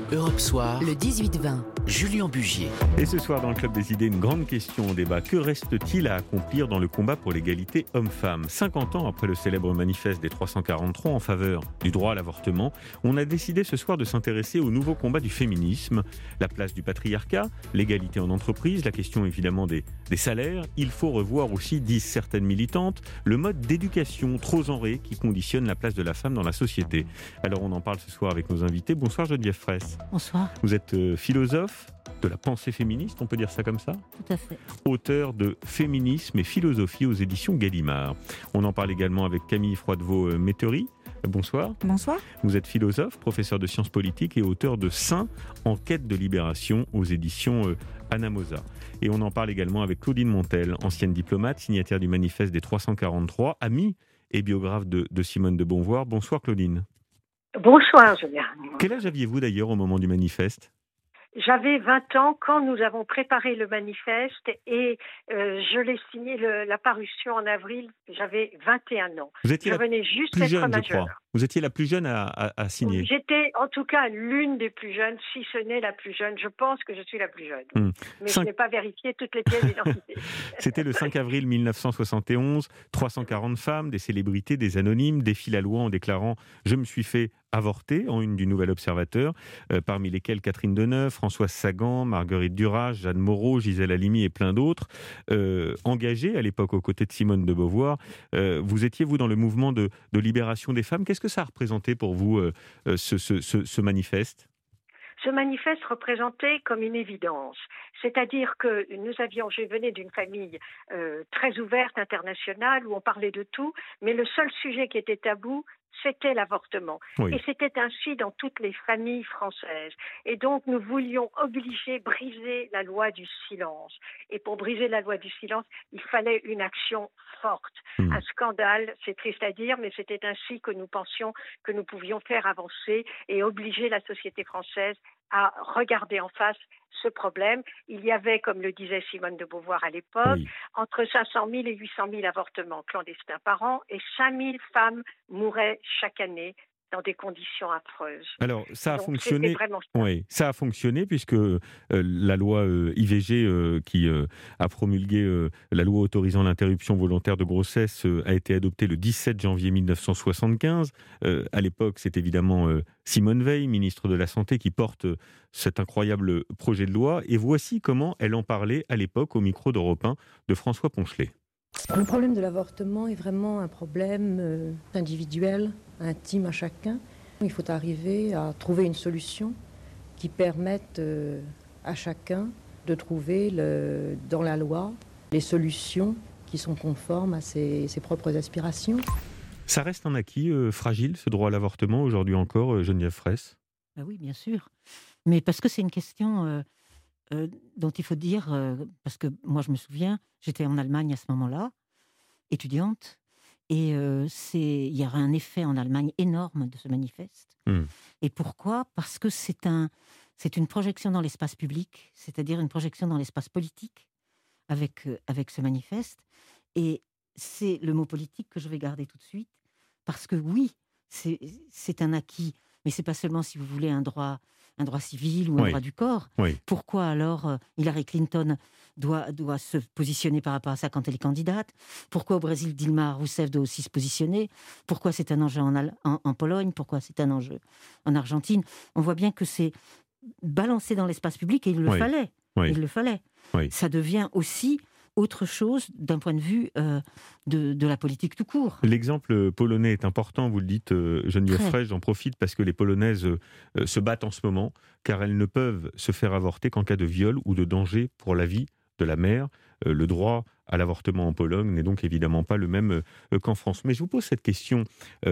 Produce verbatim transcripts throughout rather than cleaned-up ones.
Europe Soir, le dix-huit vingt. Julien Bugier. Et ce soir, dans le Club des Idées, une grande question au débat. Que reste-t-il à accomplir dans le combat pour l'égalité homme-femme ? cinquante ans après le célèbre manifeste des trois cent quarante-trois en faveur du droit à l'avortement, on a décidé ce soir de s'intéresser au nouveau combat du féminisme. La place du patriarcat, l'égalité en entreprise, la question évidemment des, des salaires. Il faut revoir aussi, disent certaines militantes, le mode d'éducation trop genré qui conditionne la place de la femme dans la société. Alors on en parle ce soir avec nos invités. Bonsoir Geneviève Fraisse. Bonsoir. Vous êtes euh, philosophe de la pensée féministe, on peut dire ça comme ça ? Tout à fait. Auteur de Féminisme et philosophie aux éditions Gallimard. On en parle également avec Camille Froidevaux-Métairie. Bonsoir. Bonsoir. Vous êtes philosophe, professeur de sciences politiques et auteur de Saint en quête de libération aux éditions euh, Anamosa. Et on en parle également avec Claudine Montel, ancienne diplomate, signataire du manifeste des trois cent quarante-trois, amie et biographe de, de Simone de Beauvoir. Bonsoir Claudine. Bonsoir Julien. Quel âge aviez-vous d'ailleurs au moment du manifeste ? J'avais vingt ans quand nous avons préparé le manifeste et euh, je l'ai signé, le, la parution en avril, j'avais vingt et un ans. Vous étiez je la venais juste plus d'être jeune, je majeure. crois. Vous étiez la plus jeune à, à, à signer. J'étais en tout cas l'une des plus jeunes, si ce n'est la plus jeune. Je pense que je suis la plus jeune. Hum. Mais Cinq... je n'ai pas vérifié toutes les pièces d'identité. C'était le cinq avril mille neuf cent soixante et onze. trois cent quarante femmes, des célébrités, des anonymes, défient la loi en déclarant « Je me suis fait avorter » en une du Nouvel Observateur, euh, parmi lesquels Catherine Deneuve, Françoise Sagan, Marguerite Duras, Jeanne Moreau, Gisèle Halimi et plein d'autres. Euh, engagées à l'époque aux côtés de Simone de Beauvoir, euh, vous étiez, vous, dans le mouvement de, de libération des femmes. Qu'est-ce que ça a représenté pour vous, euh, ce, ce, ce, ce manifeste ? Ce manifeste représentait comme une évidence, c'est-à-dire que nous avions, je venais d'une famille euh, très ouverte, internationale, où on parlait de tout, mais le seul sujet qui était tabou, c'était l'avortement. Oui. Et c'était ainsi dans toutes les familles françaises. Et donc, nous voulions obliger, briser la loi du silence. Et pour briser la loi du silence, il fallait une action forte. Mmh. Un scandale, c'est triste à dire, mais c'était ainsi que nous pensions que nous pouvions faire avancer et obliger la société française à regarder en face ce problème. Il y avait, comme le disait Simone de Beauvoir à l'époque, oui. entre cinq cent mille et huit cent mille avortements clandestins par an et cinq mille femmes mouraient chaque année dans des conditions affreuses. Alors, ça a Donc, fonctionné. Ça. Oui, ça a fonctionné puisque euh, la loi euh, I V G euh, qui euh, a promulgué euh, la loi autorisant l'interruption volontaire de grossesse euh, a été adoptée le dix-sept janvier mille neuf cent soixante-quinze. Euh, à l'époque, c'est évidemment euh, Simone Veil, ministre de la Santé, qui porte euh, cet incroyable projet de loi. Et voici comment elle en parlait à l'époque au micro d'Europe un de François Ponchelet. Le problème de l'avortement est vraiment un problème euh, individuel, intime à chacun. Il faut arriver à trouver une solution qui permette euh, à chacun de trouver le, dans la loi les solutions qui sont conformes à ses, ses propres aspirations. Ça reste un acquis euh, fragile, ce droit à l'avortement, aujourd'hui encore, euh, Geneviève Fraisse ? Ah oui, bien sûr. Mais parce que c'est une question... Euh... Euh, dont il faut dire, euh, parce que moi je me souviens, j'étais en Allemagne à ce moment-là, étudiante, et euh, c'est, il y aura un effet en Allemagne énorme de ce manifeste. Mmh. Et pourquoi ? Parce que c'est, un, c'est une projection dans l'espace public, c'est-à-dire une projection dans l'espace politique avec, euh, avec ce manifeste. Et c'est le mot politique que je vais garder tout de suite, parce que oui, c'est, c'est un acquis, mais c'est pas seulement, si vous voulez, un droit... un droit civil ou un oui. droit du corps. Oui. Pourquoi alors euh, Hillary Clinton doit, doit se positionner par rapport à ça quand elle est candidate ? Pourquoi au Brésil, Dilma Rousseff doit aussi se positionner ? Pourquoi c'est un enjeu en, en, en Pologne ? Pourquoi c'est un enjeu en Argentine ? On voit bien que c'est balancé dans l'espace public et il le oui. fallait. Oui. Il le fallait. Oui. Ça devient aussi autre chose d'un point de vue euh, de, de la politique tout court. L'exemple polonais est important, vous le dites, euh, Geneviève Fraisse, j'en profite parce que les Polonaises euh, se battent en ce moment, car elles ne peuvent se faire avorter qu'en cas de viol ou de danger pour la vie de la mère. Euh, le droit à l'avortement en Pologne n'est donc évidemment pas le même euh, qu'en France. Mais je vous pose cette question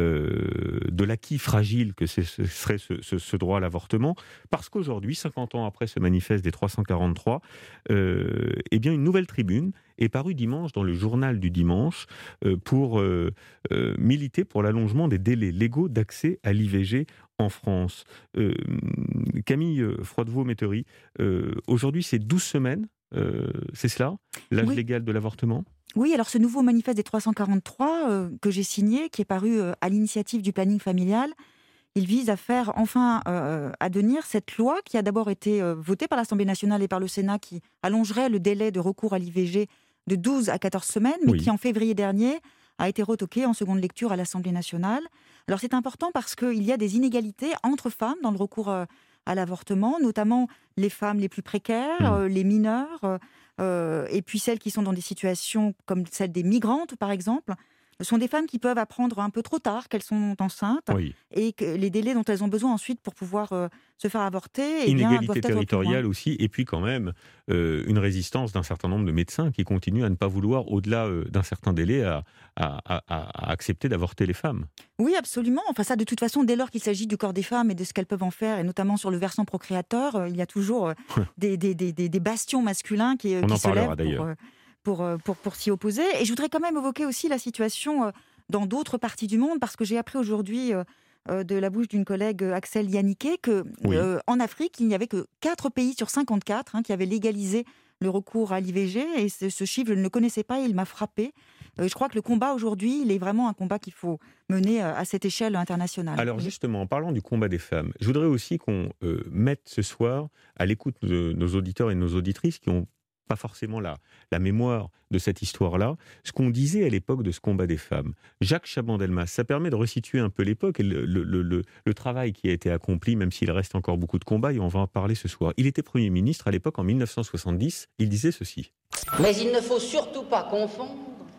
euh, de l'acquis fragile que ce serait ce, ce, ce droit à l'avortement, parce qu'aujourd'hui, cinquante ans après ce manifeste des trois cent quarante-trois, euh, eh bien une nouvelle tribune est parue dimanche dans le journal du dimanche euh, pour euh, euh, militer pour l'allongement des délais légaux d'accès à l'I V G en France. Euh, Camille Froidevaux-Métairie, euh, aujourd'hui c'est douze semaines. Euh, c'est cela, l'âge oui. légal de l'avortement ? Oui, alors ce nouveau manifeste des trois cent quarante-trois euh, que j'ai signé, qui est paru euh, à l'initiative du planning familial, il vise à faire enfin euh, advenir cette loi qui a d'abord été euh, votée par l'Assemblée nationale et par le Sénat, qui allongerait le délai de recours à l'I V G de douze à quatorze semaines, mais oui. qui en février dernier a été retoquée en seconde lecture à l'Assemblée nationale. Alors c'est important parce qu'il y a des inégalités entre femmes dans le recours euh, à l'avortement, notamment les femmes les plus précaires, mmh. euh, les mineurs, euh, et puis celles qui sont dans des situations comme celle des migrantes, par exemple. Ce sont des femmes qui peuvent apprendre un peu trop tard qu'elles sont enceintes oui. et que les délais dont elles ont besoin ensuite pour pouvoir euh, se faire avorter... Eh Inégalité bien, territoriale aussi, et puis quand même euh, une résistance d'un certain nombre de médecins qui continuent à ne pas vouloir, au-delà euh, d'un certain délai, à, à, à, à accepter d'avorter les femmes. Oui, absolument. Enfin ça, de toute façon, dès lors qu'il s'agit du corps des femmes et de ce qu'elles peuvent en faire, et notamment sur le versant procréateur, euh, il y a toujours euh, des, des, des, des, des bastions masculins qui, euh, On qui en se parlera lèvent d'ailleurs. Pour, euh, Pour, pour, pour s'y opposer. Et je voudrais quand même évoquer aussi la situation dans d'autres parties du monde, parce que j'ai appris aujourd'hui de la bouche d'une collègue, Axel Yannické, qu'en oui. euh, Afrique, il n'y avait que quatre pays sur cinquante-quatre hein, qui avaient légalisé le recours à l'I V G, et ce, ce chiffre, je ne le connaissais pas et il m'a frappé. Euh, je crois que le combat aujourd'hui, il est vraiment un combat qu'il faut mener à cette échelle internationale. Alors justement, en parlant du combat des femmes, je voudrais aussi qu'on euh, mette ce soir à l'écoute de nos auditeurs et de nos auditrices qui ont pas forcément la, la mémoire de cette histoire-là, ce qu'on disait à l'époque de ce combat des femmes. Jacques Chaban-Delmas, ça permet de resituer un peu l'époque et le, le, le, le travail qui a été accompli, même s'il reste encore beaucoup de combats, et on va en parler ce soir. Il était Premier ministre à l'époque, en mille neuf cent soixante-dix, il disait ceci. Mais il ne faut surtout pas confondre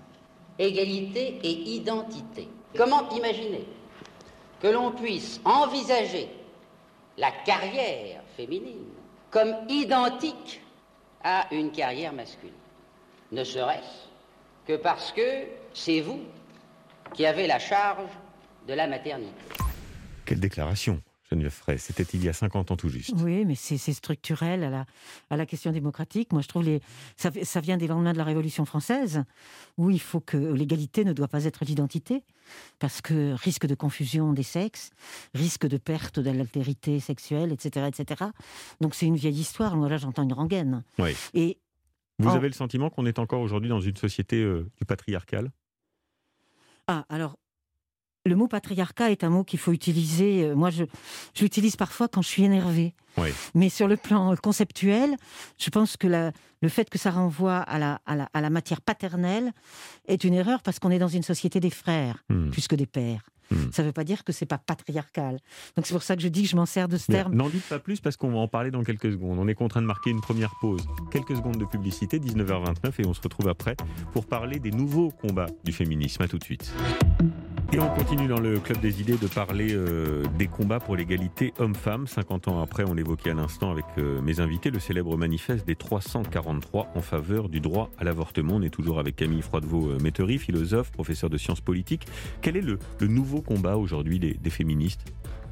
égalité et identité. Comment imaginer que l'on puisse envisager la carrière féminine comme identique à une carrière masculine, ne serait-ce que parce que c'est vous qui avez la charge de la maternité. Quelle déclaration, Geneviève Fraisse, c'était il y a cinquante ans tout juste. Oui, mais c'est, c'est structurel à la, à la question démocratique. Moi, je trouve les, ça, ça vient des lendemains de la Révolution française, où il faut que l'égalité ne doit pas être l'identité, parce que risque de confusion des sexes, risque de perte de l'altérité sexuelle, et cetera, et cetera. Donc c'est une vieille histoire. Moi, là, j'entends une rengaine. Oui. Et Vous en... avez le sentiment qu'on est encore aujourd'hui dans une société euh, du patriarcal ? Ah, alors... Le mot patriarcat est un mot qu'il faut utiliser. Moi, je, je l'utilise parfois quand je suis énervée. Oui. Mais sur le plan conceptuel, je pense que la, le fait que ça renvoie à la, à, la, à la matière paternelle est une erreur, parce qu'on est dans une société des frères, mmh. plus que des pères. Mmh. Ça ne veut pas dire que ce n'est pas patriarcal. Donc c'est pour ça que je dis que je m'en sers de ce Bien, terme. N'en dites pas plus, parce qu'on va en parler dans quelques secondes. On est contraint de marquer une première pause. Quelques secondes de publicité, dix-neuf heures vingt-neuf, et on se retrouve après pour parler des nouveaux combats du féminisme. À tout de suite. Et on continue dans le Club des idées de parler euh, des combats pour l'égalité homme-femme. cinquante ans après, on l'évoquait à l'instant avec euh, mes invités, le célèbre manifeste des trois cent quarante-trois en faveur du droit à l'avortement. On est toujours avec Camille Froidevaux-Métairie, philosophe, professeur de sciences politiques. Quel est le, le nouveau combat aujourd'hui des, des féministes ?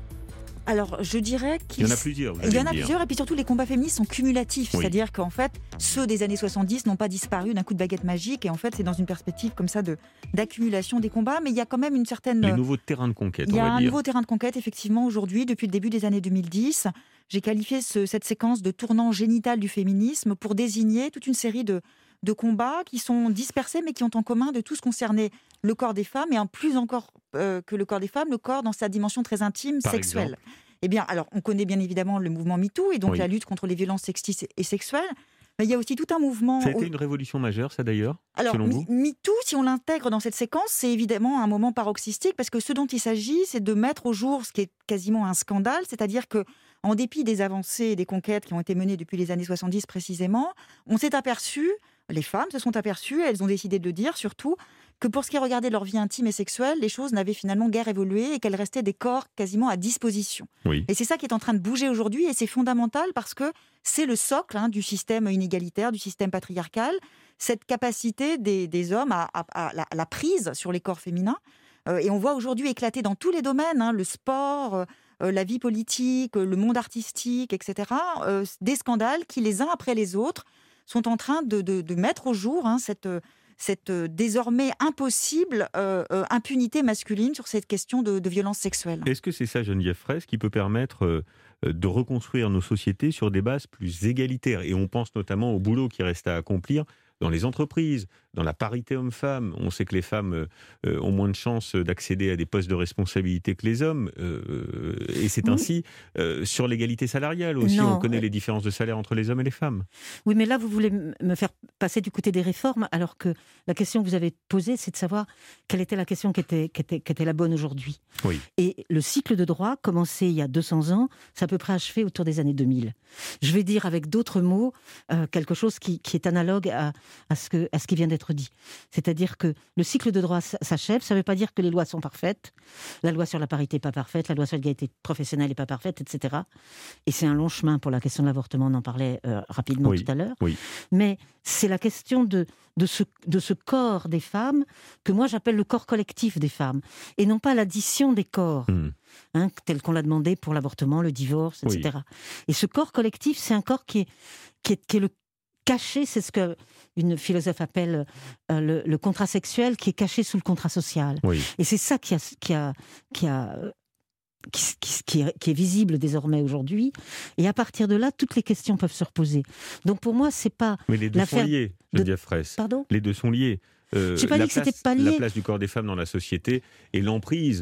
Alors, je dirais qu'il y en a plusieurs. Il y en a plusieurs, et puis surtout, les combats féministes sont cumulatifs. Oui. C'est-à-dire qu'en fait, ceux des années soixante-dix n'ont pas disparu d'un coup de baguette magique, et en fait, c'est dans une perspective comme ça de, d'accumulation des combats, mais il y a quand même une certaine... Les nouveaux terrains de conquête, on va dire. Il y a un dire. nouveau terrain de conquête, effectivement, aujourd'hui, depuis le début des années deux mille dix. J'ai qualifié ce, cette séquence de tournant génital du féminisme pour désigner toute une série de, de combats qui sont dispersés, mais qui ont en commun de tous concerner le corps des femmes, et en plus encore euh, que le corps des femmes, le corps dans sa dimension très intime, Par sexuelle. Exemple. Eh bien, alors, on connaît bien évidemment le mouvement MeToo, et donc oui. la lutte contre les violences sexistes et sexuelles. Mais il y a aussi tout un mouvement... Ça a été une révolution majeure, ça d'ailleurs, alors, selon vous ? MeToo, si on l'intègre dans cette séquence, c'est évidemment un moment paroxystique, parce que ce dont il s'agit, c'est de mettre au jour ce qui est quasiment un scandale, c'est-à-dire que, en dépit des avancées et des conquêtes qui ont été menées depuis les années soixante-dix précisément, on s'est aperçu, les femmes se sont aperçues, elles ont décidé de le dire surtout, que pour ce qui regardait leur vie intime et sexuelle, les choses n'avaient finalement guère évolué et qu'elles restaient des corps quasiment à disposition. Oui. Et c'est ça qui est en train de bouger aujourd'hui, et c'est fondamental parce que c'est le socle hein, du système inégalitaire, du système patriarcal, cette capacité des, des hommes à, à, à, la, à la prise sur les corps féminins. Euh, et on voit aujourd'hui éclater dans tous les domaines, hein, le sport, euh, la vie politique, le monde artistique, et cetera, euh, des scandales qui, les uns après les autres, sont en train de, de, de mettre au jour hein, cette... cette euh, désormais impossible euh, euh, impunité masculine sur cette question de, de violence sexuelle. Est-ce que c'est ça, Geneviève Fraisse, qui peut permettre euh, de reconstruire nos sociétés sur des bases plus égalitaires ? Et on pense notamment au boulot qui reste à accomplir dans les entreprises, dans la parité homme-femme. On sait que les femmes euh, ont moins de chances d'accéder à des postes de responsabilité que les hommes. Euh, et c'est ainsi euh, sur l'égalité salariale aussi. Non. On connaît les différences de salaire entre les hommes et les femmes. Oui, mais là, vous voulez me faire passer du côté des réformes, alors que la question que vous avez posée, c'est de savoir quelle était la question qui était, qui était, qui était la bonne aujourd'hui. Oui. Et le cycle de droit, commencé il y a deux cents ans, c'est à peu près achevé autour des années deux mille. Je vais dire avec d'autres mots euh, quelque chose qui, qui est analogue à, à, ce que, à ce qui vient d'être dit. C'est-à-dire que le cycle de droit s'achève, ça ne veut pas dire que les lois sont parfaites. La loi sur la parité n'est pas parfaite, la loi sur l'égalité professionnelle n'est pas parfaite, et cetera. Et c'est un long chemin pour la question de l'avortement, on en parlait euh, rapidement oui. tout à l'heure. Oui. Mais c'est la question de, de, ce, de ce corps des femmes que moi j'appelle le corps collectif des femmes, et non pas l'addition des corps, mmh. hein, tel qu'on l'a demandé pour l'avortement, le divorce, et cetera. Oui. Et ce corps collectif, c'est un corps qui est, qui est, qui est le caché, c'est ce qu'une philosophe appelle euh, le, le contrat sexuel, qui est caché sous le contrat social. Oui. Et c'est ça qui a... Qui a, qui a Qui, qui, qui, est, qui est visible désormais aujourd'hui, et à partir de là, toutes les questions peuvent se reposer. Donc pour moi, c'est pas. Mais les deux sont liés, Geneviève de... Fraisse. Pardon ? Les deux sont liés. Euh, J'ai pas dit que c'était pas lié. La place du corps des femmes dans la société et l'emprise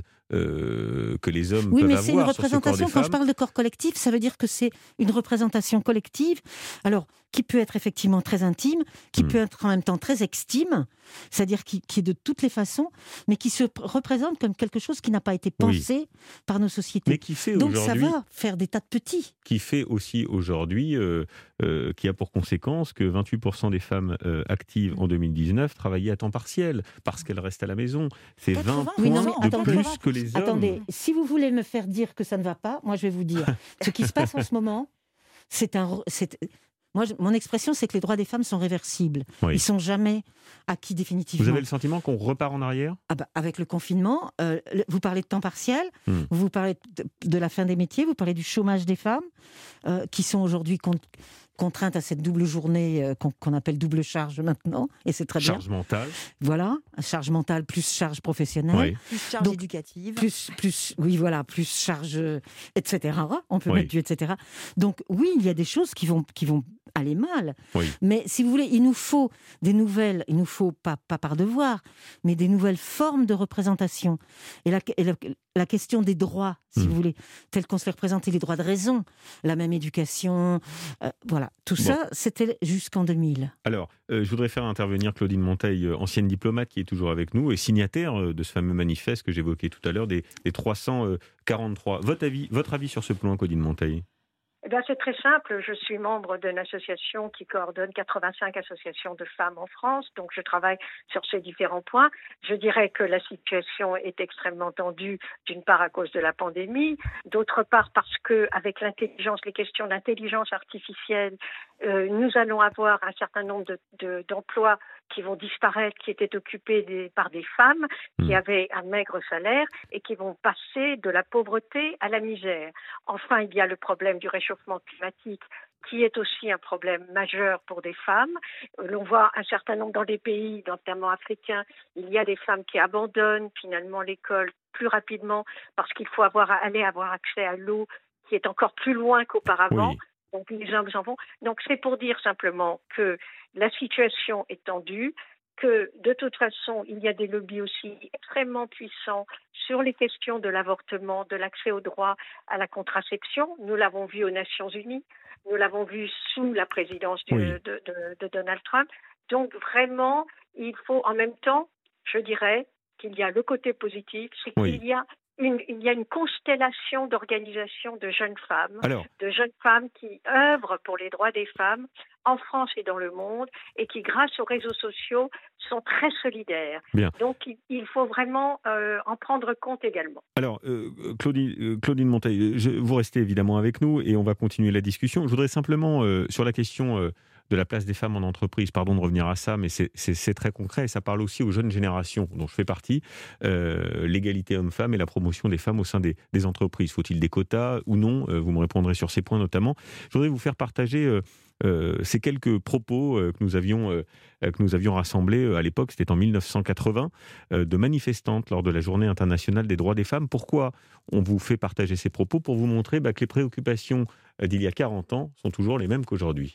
euh, que les hommes oui, peuvent mais avoir c'est une sur ce corps des représentation. femmes. Quand je parle de corps collectif, ça veut dire que c'est une représentation collective. Alors, qui peut être effectivement très intime, qui mmh. peut être en même temps très extime, c'est-à-dire qui, qui est de toutes les façons, mais qui se représente comme quelque chose qui n'a pas été pensé oui. par nos sociétés. Mais qui fait Donc ça va faire des tas de petits. Qui fait aussi aujourd'hui, euh, euh, qui a pour conséquence que vingt-huit pour cent des femmes euh, actives mmh. en deux mille dix-neuf travaillaient à temps partiel, parce qu'elles restent à la maison. C'est vingt oui, non, points de attendez, plus que les hommes. Attendez, si vous voulez me faire dire que ça ne va pas, moi je vais vous dire, ce qui se passe en ce moment, c'est un... C'est, Moi, mon expression, c'est que les droits des femmes sont réversibles. Oui. Ils ne sont jamais acquis définitivement. Vous avez le sentiment qu'on repart en arrière ? ah bah, Avec le confinement, euh, le, vous parlez de temps partiel, hmm. vous parlez de, de la fin des métiers, vous parlez du chômage des femmes, euh, qui sont aujourd'hui con, contraintes à cette double journée euh, qu'on, qu'on appelle double charge maintenant, et c'est très charge bien. Charge mentale. Voilà, charge mentale plus charge professionnelle. Oui. Plus charge Donc, éducative. Plus, plus, oui, voilà, plus charge, euh, et cetera. On peut oui. mettre du et cetera. Donc oui, il y a des choses qui vont, qui vont aller mal. Oui. Mais si vous voulez, il nous faut des nouvelles, il nous faut, pas, pas par devoir, mais des nouvelles formes de représentation. Et la, et la, la question des droits, si mmh. vous voulez, tels qu'on se les représentait, les droits de raison, la même éducation, euh, voilà. Tout bon. ça, c'était jusqu'en deux mille. Alors, euh, je voudrais faire intervenir Claudine Monteil, euh, ancienne diplomate qui est toujours avec nous et signataire euh, de ce fameux manifeste que j'évoquais tout à l'heure, des, des trois cent quarante-trois. Votre avis, votre avis sur ce point, Claudine Monteil ? Eh bien, c'est très simple. Je suis membre d'une association qui coordonne quatre-vingt-cinq associations de femmes en France, donc je travaille sur ces différents points. Je dirais que la situation est extrêmement tendue, d'une part à cause de la pandémie, d'autre part parce que avec l'intelligence, les questions d'intelligence artificielle, euh, nous allons avoir un certain nombre de, de, d'emplois qui vont disparaître, qui étaient occupés des, par des femmes qui avaient un maigre salaire et qui vont passer de la pauvreté à la misère. Enfin, il y a le problème du réchauffement climatique qui est aussi un problème majeur pour des femmes. L'on voit un certain nombre dans des pays, notamment africains, il y a des femmes qui abandonnent finalement l'école plus rapidement parce qu'il faut avoir, aller avoir accès à l'eau qui est encore plus loin qu'auparavant. Oui. Donc les hommes s'en vont. Donc c'est pour dire simplement que la situation est tendue, que de toute façon, il y a des lobbies aussi extrêmement puissants sur les questions de l'avortement, de l'accès au droit à la contraception. Nous l'avons vu aux Nations Unies, nous l'avons vu sous la présidence du, oui. de, de, de Donald Trump. Donc vraiment, il faut en même temps, je dirais, qu'il y a le côté positif, c'est oui. qu'il y a Une, il y a une constellation d'organisations de jeunes femmes, Alors, de jeunes femmes qui œuvrent pour les droits des femmes en France et dans le monde et qui, grâce aux réseaux sociaux, sont très solidaires. Bien. Donc, il, il faut vraiment euh, en prendre compte également. Alors, euh, Claudine, euh, Claudine Monteil, je, vous restez évidemment avec nous et on va continuer la discussion. Je voudrais simplement, euh, sur la question... Euh, de la place des femmes en entreprise, pardon de revenir à ça, mais c'est, c'est, c'est très concret et ça parle aussi aux jeunes générations dont je fais partie, euh, l'égalité homme-femme et la promotion des femmes au sein des, des entreprises. Faut-il des quotas ou non ? euh, Vous me répondrez sur ces points notamment. Je voudrais vous faire partager euh, euh, ces quelques propos euh, que nous avions, euh, que nous avions rassemblés euh, à l'époque, c'était en dix-neuf cent quatre-vingts, euh, de manifestantes lors de la Journée internationale des droits des femmes. Pourquoi on vous fait partager ces propos ? Pour vous montrer bah, que les préoccupations d'il y a quarante ans sont toujours les mêmes qu'aujourd'hui.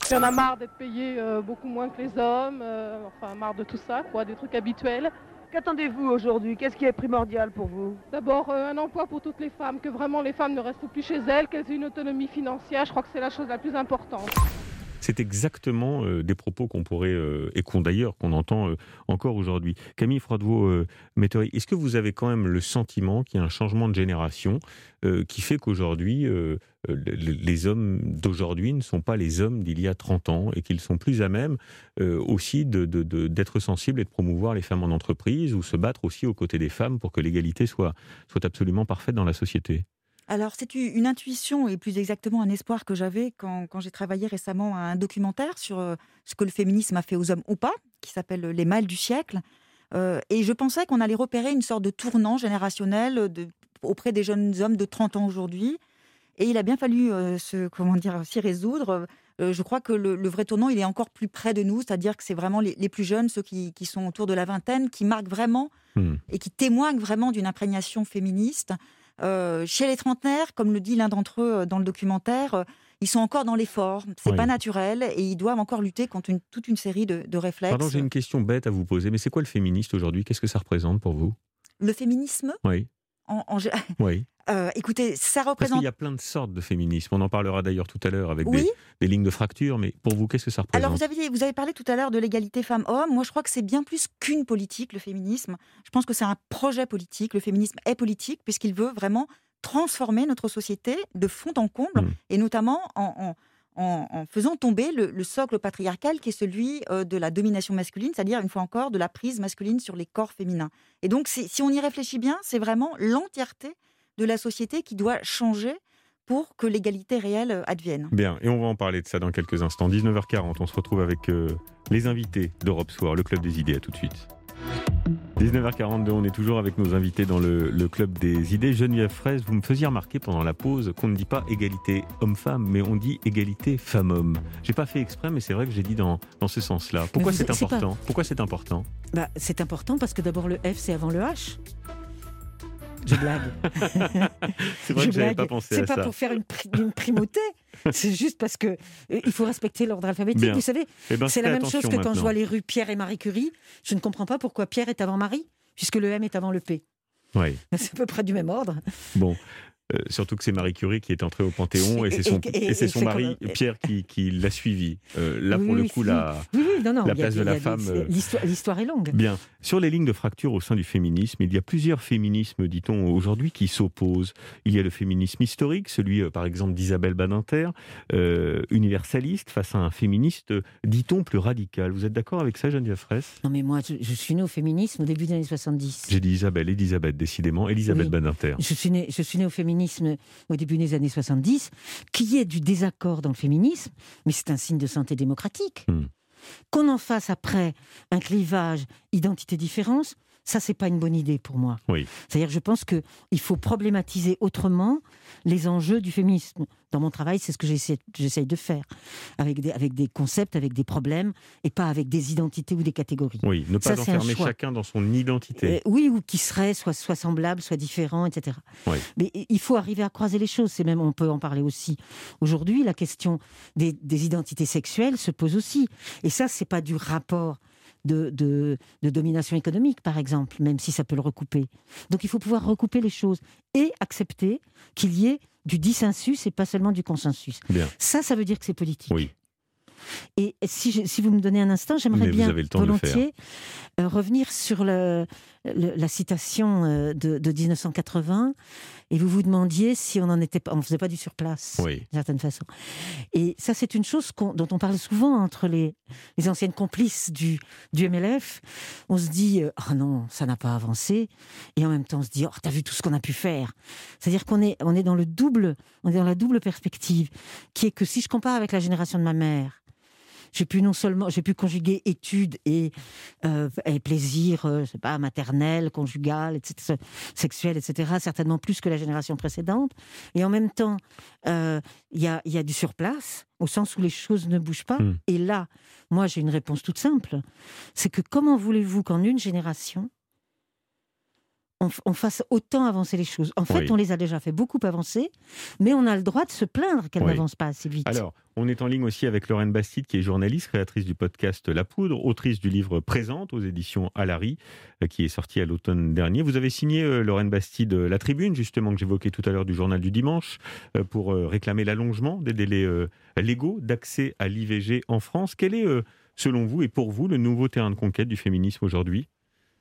Il y en a marre d'être payé euh, beaucoup moins que les hommes, euh, enfin marre de tout ça, quoi, des trucs habituels. Qu'attendez-vous aujourd'hui? Qu'est-ce qui est primordial pour vous? D'abord, euh, un emploi pour toutes les femmes, que vraiment les femmes ne restent plus chez elles, qu'elles aient une autonomie financière. Je crois que c'est la chose la plus importante. C'est exactement euh, des propos qu'on pourrait, euh, et qu'on d'ailleurs, qu'on entend euh, encore aujourd'hui. Camille Froidevaux-Métairie, est-ce que vous avez quand même le sentiment qu'il y a un changement de génération euh, qui fait qu'aujourd'hui, euh, les hommes d'aujourd'hui ne sont pas les hommes d'il y a trente ans et qu'ils sont plus à même euh, aussi de, de, de, d'être sensibles et de promouvoir les femmes en entreprise ou se battre aussi aux côtés des femmes pour que l'égalité soit, soit absolument parfaite dans la société? Alors, c'est une intuition et plus exactement un espoir que j'avais quand, quand j'ai travaillé récemment à un documentaire sur euh, ce que le féminisme a fait aux hommes ou pas, qui s'appelle Les mâles du siècle. Euh, et je pensais qu'on allait repérer une sorte de tournant générationnel de, auprès des jeunes hommes de trente ans aujourd'hui. Et il a bien fallu euh, se, comment dire, s'y résoudre. Euh, je crois que le, le vrai tournant, il est encore plus près de nous, c'est-à-dire que c'est vraiment les, les plus jeunes, ceux qui, qui sont autour de la vingtaine, qui marquent vraiment mmh. et qui témoignent vraiment d'une imprégnation féministe. Euh, chez les trentenaires, comme le dit l'un d'entre eux dans le documentaire, euh, ils sont encore dans l'effort, c'est oui. pas naturel et ils doivent encore lutter contre une, toute une série de, de réflexes. Pardon, j'ai une question bête à vous poser, mais c'est quoi le féministe aujourd'hui? Qu'est-ce que ça représente pour vous? Le féminisme? Oui. En, en... Oui. Euh, écoutez, ça représente... Parce qu'il y a plein de sortes de féminisme. On en parlera d'ailleurs tout à l'heure avec oui. des, des lignes de fracture. Mais pour vous, qu'est-ce que ça représente? Alors, vous avez, vous avez parlé tout à l'heure de l'égalité femmes-hommes. Moi, je crois que c'est bien plus qu'une politique, le féminisme. Je pense que c'est un projet politique. Le féminisme est politique puisqu'il veut vraiment transformer notre société de fond en comble, mmh. et notamment en, en, en, en faisant tomber le, le socle patriarcal qui est celui euh, de la domination masculine, c'est-à-dire, une fois encore, de la prise masculine sur les corps féminins. Et donc, si on y réfléchit bien, c'est vraiment l'entièreté de la société qui doit changer pour que l'égalité réelle advienne. Bien, et on va en parler de ça dans quelques instants. dix-neuf heures quarante, on se retrouve avec euh, les invités d'Europe Soir, le Club des idées. À tout de suite. dix-neuf heures quarante-deux, on est toujours avec nos invités dans le, le Club des idées. Geneviève Fraisse, vous me faisiez remarquer pendant la pause qu'on ne dit pas égalité homme-femme, mais on dit égalité femmes-hommes. J'ai pas fait exprès, mais c'est vrai que j'ai dit dans, dans ce sens-là. Pourquoi c'est, c'est important pas... Pourquoi c'est important bah, C'est important parce que d'abord le F, c'est avant le H. Je blague. C'est vrai je que je n'avais pas pensé c'est à ça. C'est pas pour faire une, pri- une primauté. C'est juste parce que euh, il faut respecter l'ordre alphabétique. Bien. Vous savez, eh ben, c'est la même chose que maintenant. quand je vois les rues Pierre et Marie Curie. Je ne comprends pas pourquoi Pierre est avant Marie, puisque le M est avant le P. Oui. C'est à peu près du même ordre. Bon. Euh, surtout que c'est Marie Curie qui est entrée au Panthéon et c'est son, et, et, et c'est et son c'est mari comme... Pierre qui, qui l'a suivi. Euh, là, oui, pour le coup, oui, la, oui, oui, non, non, la a, place de la femme... Des, l'histoire, l'histoire est longue. Bien. Sur les lignes de fracture au sein du féminisme, il y a plusieurs féminismes, dit-on, aujourd'hui, qui s'opposent. Il y a le féminisme historique, celui, euh, par exemple, d'Isabelle Badinter, euh, universaliste, face à un féministe, dit-on, plus radical. Vous êtes d'accord avec ça, Geneviève Fraisse? Non, mais moi, je, je suis née au féminisme au début des années soixante-dix. J'ai dit Isabelle, Elisabeth, décidément. Elisabeth oui. Badinter. Je suis née, je suis née au féminisme au début des années soixante-dix, qu'il y ait du désaccord dans le féminisme, mais c'est un signe de santé démocratique. Mmh. Qu'on en fasse après un clivage identité-différence, ça, c'est pas une bonne idée pour moi. Oui. C'est-à-dire, je pense qu'il faut problématiser autrement les enjeux du féminisme. Dans mon travail, c'est ce que j'essaie, j'essaye de faire, avec des, avec des concepts, avec des problèmes, et pas avec des identités ou des catégories. Oui, ne pas ça, enfermer chacun dans son identité. Euh, oui, ou qui serait soit, soit semblable, soit différent, et cetera. Oui. Mais il faut arriver à croiser les choses. C'est même, on peut en parler aussi. Aujourd'hui, la question des, des identités sexuelles se pose aussi. Et ça, c'est pas du rapport De, de, de domination économique, par exemple, même si ça peut le recouper. Donc il faut pouvoir recouper les choses et accepter qu'il y ait du dissensus et pas seulement du consensus. Bien. Ça, ça veut dire que c'est politique. Oui. Et si, je, si vous me donnez un instant, j'aimerais bien volontiers euh, revenir sur le, le, la citation euh, de, de dix-neuf cent quatre-vingts, et vous vous demandiez si on n'en était pas, on faisait pas du surplace, oui. d'une certaine façon. Et ça, c'est une chose qu'on, dont on parle souvent entre les, les anciennes complices du, du M L F. On se dit, euh, oh non, ça n'a pas avancé, et en même temps, on se dit, oh, t'as vu tout ce qu'on a pu faire. C'est-à-dire qu'on est, on est dans le double, on est dans la double perspective, qui est que si je compare avec la génération de ma mère, j'ai pu non seulement j'ai pu conjuguer études et, euh, et plaisir, euh, je sais pas, maternel, conjugal, et cetera, sexuel, et cetera, certainement plus que la génération précédente. Et en même temps, il euh, y a, y a du surplace, au sens où les choses ne bougent pas. Mmh. Et là, moi, j'ai une réponse toute simple. C'est que comment voulez-vous qu'en une génération, on, on fasse autant avancer les choses. En fait, Oui. on les a déjà fait beaucoup avancer, mais on a le droit de se plaindre qu'elles Oui. n'avancent pas assez vite. Alors, on est en ligne aussi avec Lorraine Bastide, qui est journaliste, créatrice du podcast La Poudre, autrice du livre Présente aux éditions Alary, euh, qui est sorti à l'automne dernier. Vous avez signé, euh, Lorraine Bastide, euh, la tribune, justement, que j'évoquais tout à l'heure du journal du dimanche, euh, pour euh, réclamer l'allongement des délais euh, légaux d'accès à l'I V G en France. Quel est, euh, selon vous et pour vous, le nouveau terrain de conquête du féminisme aujourd'hui ?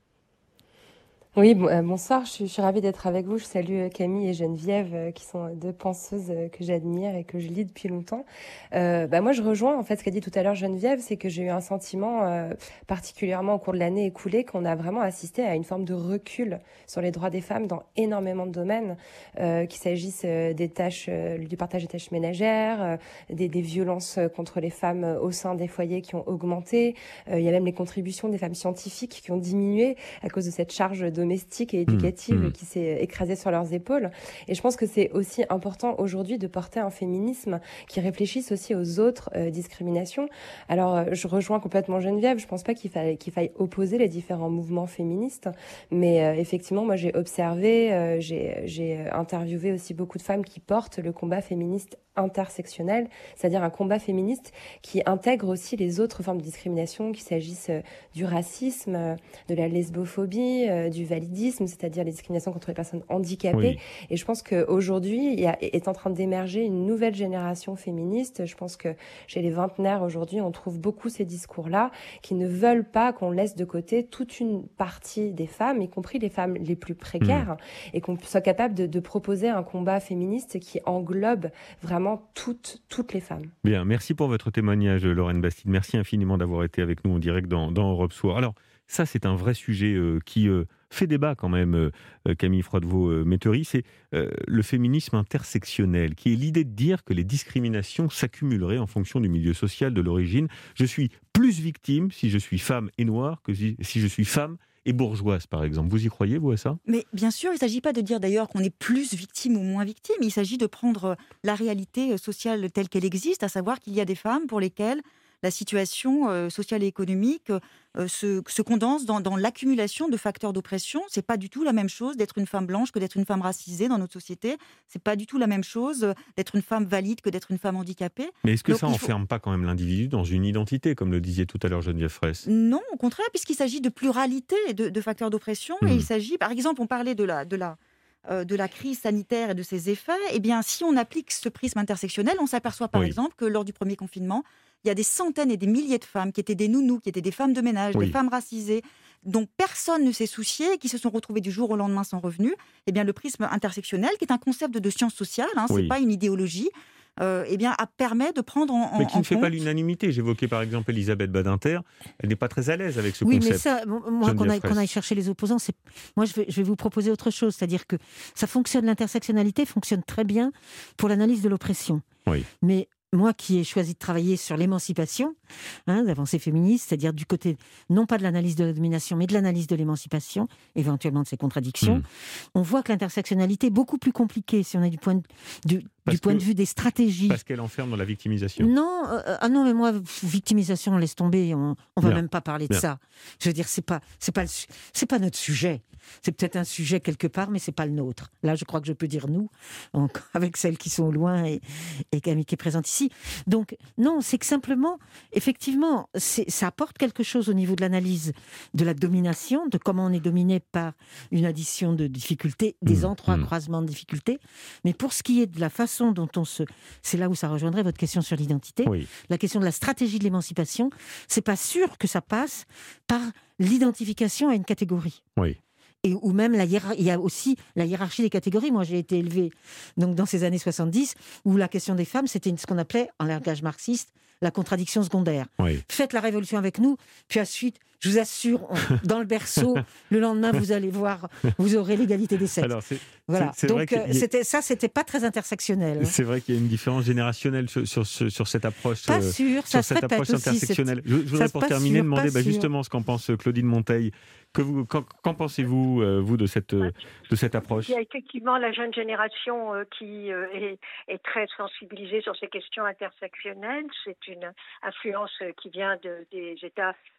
Oui, bon, euh, bonsoir, je suis, je suis ravie d'être avec vous. Je salue euh, Camille et Geneviève, euh, qui sont deux penseuses euh, que j'admire et que je lis depuis longtemps. Euh, bah, moi, je rejoins en fait ce qu'a dit tout à l'heure Geneviève, c'est que j'ai eu un sentiment, euh, particulièrement au cours de l'année écoulée, qu'on a vraiment assisté à une forme de recul sur les droits des femmes dans énormément de domaines, euh, qu'il s'agisse euh, des tâches, euh, du partage des tâches ménagères, euh, des, des violences contre les femmes euh, au sein des foyers qui ont augmenté. Euh, il y a même les contributions des femmes scientifiques qui ont diminué à cause de cette charge domestique et éducative mmh. qui s'est écrasée sur leurs épaules. Et je pense que c'est aussi important aujourd'hui de porter un féminisme qui réfléchisse aussi aux autres euh, discriminations. Alors, euh, je rejoins complètement Geneviève. Je pense pas qu'il faille, qu'il faille opposer les différents mouvements féministes. Mais euh, effectivement, moi, j'ai observé, euh, j'ai, j'ai interviewé aussi beaucoup de femmes qui portent le combat féministe intersectionnel, c'est-à-dire un combat féministe qui intègre aussi les autres formes de discrimination, qu'il s'agisse du racisme, de la lesbophobie, du validisme, c'est-à-dire les discriminations contre les personnes handicapées. Oui. Et je pense qu'aujourd'hui, il y a, est en train d'émerger une nouvelle génération féministe. Je pense que chez les vingtenaires, aujourd'hui, on trouve beaucoup ces discours-là qui ne veulent pas qu'on laisse de côté toute une partie des femmes, y compris les femmes les plus précaires, mmh. et qu'on soit capable de, de proposer un combat féministe qui englobe vraiment Toutes, toutes les femmes. Bien, merci pour votre témoignage, Lorraine Bastide. Merci infiniment d'avoir été avec nous en direct dans, dans Europe Soir. Alors, ça, c'est un vrai sujet euh, qui euh, fait débat quand même, euh, Camille Froidevaux-Métairie. C'est euh, le féminisme intersectionnel, qui est l'idée de dire que les discriminations s'accumuleraient en fonction du milieu social, de l'origine. Je suis plus victime si je suis femme et noire que si, si je suis femme et bourgeoise, par exemple. Vous y croyez, vous, à ça ? Mais bien sûr, il ne s'agit pas de dire d'ailleurs qu'on est plus victime ou moins victime. Il s'agit de prendre la réalité sociale telle qu'elle existe, à savoir qu'il y a des femmes pour lesquelles la situation euh, sociale et économique euh, se, se condense dans, dans l'accumulation de facteurs d'oppression. C'est pas du tout la même chose d'être une femme blanche que d'être une femme racisée dans notre société. C'est pas du tout la même chose d'être une femme valide que d'être une femme handicapée. Mais est-ce que Donc, ça faut... enferme pas quand même l'individu dans une identité, comme le disiez tout à l'heure Geneviève Fraisse ? Non, au contraire, puisqu'il s'agit de pluralité de, de facteurs d'oppression. Mmh. Et il s'agit, par exemple, on parlait de la... De la euh, de la crise sanitaire et de ses effets. Eh bien, si on applique ce prisme intersectionnel, on s'aperçoit par oui. exemple que lors du premier confinement, il y a des centaines et des milliers de femmes qui étaient des nounous, qui étaient des femmes de ménage, oui. des femmes racisées, dont personne ne s'est soucié et qui se sont retrouvées du jour au lendemain sans revenu. Eh bien, le prisme intersectionnel, qui est un concept de, de science sociale, hein, oui. c'est pas une idéologie, euh, eh bien, permet de prendre en, en Mais qui ne en fait compte... pas l'unanimité. J'évoquais par exemple Elisabeth Badinter. Elle n'est pas très à l'aise avec ce oui, concept. Oui, mais ça, moi, qu'on aille, qu'on aille chercher les opposants, c'est... moi, je vais, je vais vous proposer autre chose. C'est-à-dire que ça fonctionne, l'intersectionnalité fonctionne très bien pour l'analyse de l'oppression. Oui. Mais moi qui ai choisi de travailler sur l'émancipation, hein, l'avancée féministe, c'est-à-dire du côté, non pas de l'analyse de la domination, mais de l'analyse de l'émancipation, éventuellement de ses contradictions, mmh. on voit que l'intersectionnalité est beaucoup plus compliquée si on est du point de, du, du point de vue des stratégies. Parce qu'elle enferme dans la victimisation. Non, euh, ah non, mais moi, victimisation, on laisse tomber, on ne va même pas parler de Bien. ça. Je veux dire, ce n'est pas, c'est pas, c'est pas notre sujet. C'est peut-être un sujet quelque part, mais ce n'est pas le nôtre. Là, je crois que je peux dire nous, donc, avec celles qui sont au loin et, et Camille qui est présente ici. Donc, non, c'est que simplement, effectivement, c'est, ça apporte quelque chose au niveau de l'analyse de la domination, de comment on est dominé par une addition de difficultés, des mmh, entre-croisements mmh. de difficultés. Mais pour ce qui est de la façon dont on se... C'est là où ça rejoindrait votre question sur l'identité. Oui. La question de la stratégie de l'émancipation, c'est pas sûr que ça passe par l'identification à une catégorie. Oui. Et, ou même, la hiérar- il y a aussi la hiérarchie des catégories. Moi, j'ai été élevée donc, dans ces années soixante-dix, où la question des femmes, c'était ce qu'on appelait, en langage marxiste, la contradiction secondaire. Oui. Faites la révolution avec nous, puis ensuite, je vous assure, on, dans le berceau, le lendemain, vous allez voir, vous aurez l'égalité des sexes. Alors, c'est, voilà. c'est, c'est Donc, euh, c'était, ça, c'était pas très intersectionnel. C'est vrai qu'il y a une différence générationnelle sur, sur, sur, sur cette approche, pas sûr, sur ça cette approche aussi, intersectionnelle. Je, je voudrais pour terminer sûr, demander bah, justement ce qu'en pense Claudine Monteil. Que vous, qu'en, qu'en pensez-vous, euh, vous, de cette, euh, de cette approche ? Il y a effectivement la jeune génération euh, qui euh, est, est très sensibilisée sur ces questions intersectionnelles. C'est une influence qui vient de, des États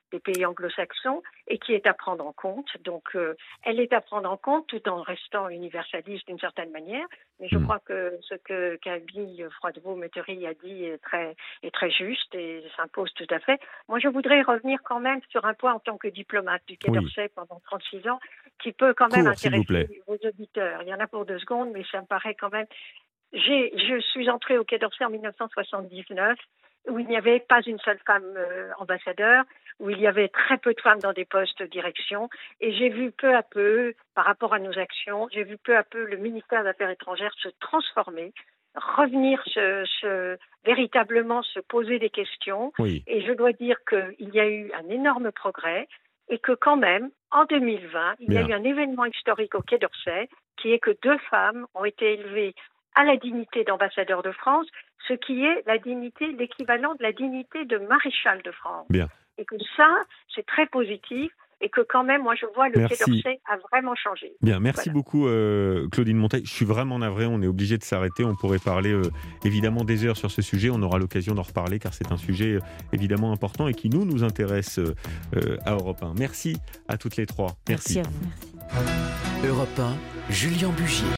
des pays anglo-saxons et qui est à prendre en compte. Donc, euh, elle est à prendre en compte tout en restant universaliste d'une certaine manière. Mais je mmh. crois que ce que Camille Froidevaux-Métairie a dit est très, est très juste et s'impose tout à fait. Moi, je voudrais revenir quand même sur un point en tant que diplomate du Quai oui. d'Orsay pendant trente-six ans, qui peut quand même Court, intéresser vos auditeurs. Il y en a pour deux secondes, mais ça me paraît quand même... J'ai, je suis entrée au Quai d'Orsay en dix-neuf cent soixante-dix-neuf, où il n'y avait pas une seule femme euh, ambassadeur, où il y avait très peu de femmes dans des postes de direction. Et j'ai vu peu à peu, par rapport à nos actions, j'ai vu peu à peu le ministère des Affaires étrangères se transformer, revenir se, se, véritablement se poser des questions. Oui. Et je dois dire qu'il y a eu un énorme progrès et que quand même, en deux mille vingt, il Bien. y a eu un événement historique au Quai d'Orsay qui est que deux femmes ont été élevées à la dignité d'ambassadeur de France, ce qui est la dignité, l'équivalent de la dignité de maréchal de France. Bien. Et que ça, c'est très positif et que quand même, moi, je vois le Quai d'Orsay a vraiment changé. Bien, merci voilà. beaucoup euh, Claudine Monteil. Je suis vraiment navré, on est obligé de s'arrêter. On pourrait parler euh, évidemment des heures sur ce sujet. On aura l'occasion d'en reparler car c'est un sujet euh, évidemment important et qui nous, nous intéresse euh, euh, à Europe un. Merci à toutes les trois. Merci. Merci à vous. Merci. Europe un, Julien Bugier.